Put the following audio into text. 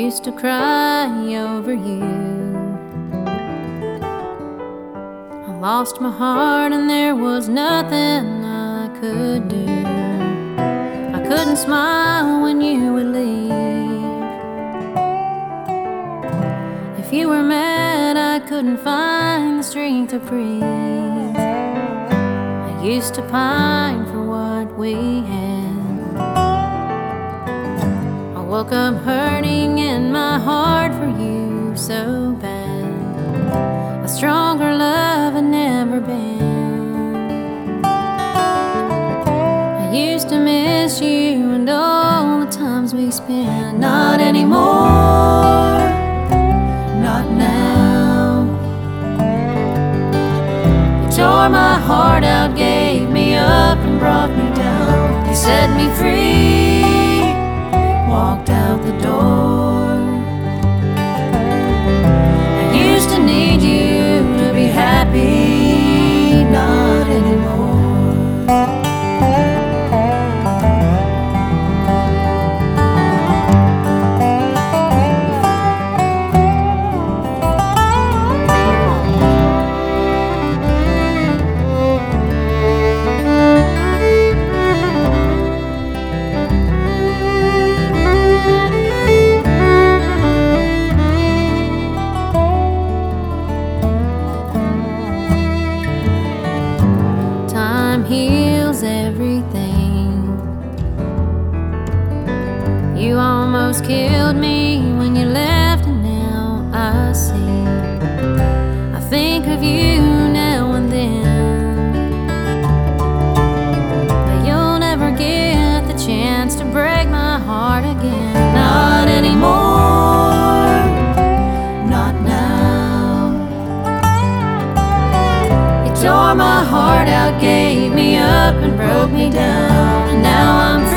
used to cry over you. I lost my heart and there was nothing I could do. I couldn't smile when you would leave. If you were mad, I couldn't find the strength to breathe. I used to pine for what we had. I woke up hurting in my heart for you so bad. A stronger love had never been. I used to miss you and all the times we spent. Not anymore, not now. You tore my heart out, gave me up and brought me down. You set me free, walked out the door. I used to need you to be happy, not anymore. Heals everything. You almost killed me when you left, and now I see. I think of you now and then, but you'll never get the chance to break my heart again. Not anymore, not now. You tore my heart out, gave me up and broke me down, and now I'm free.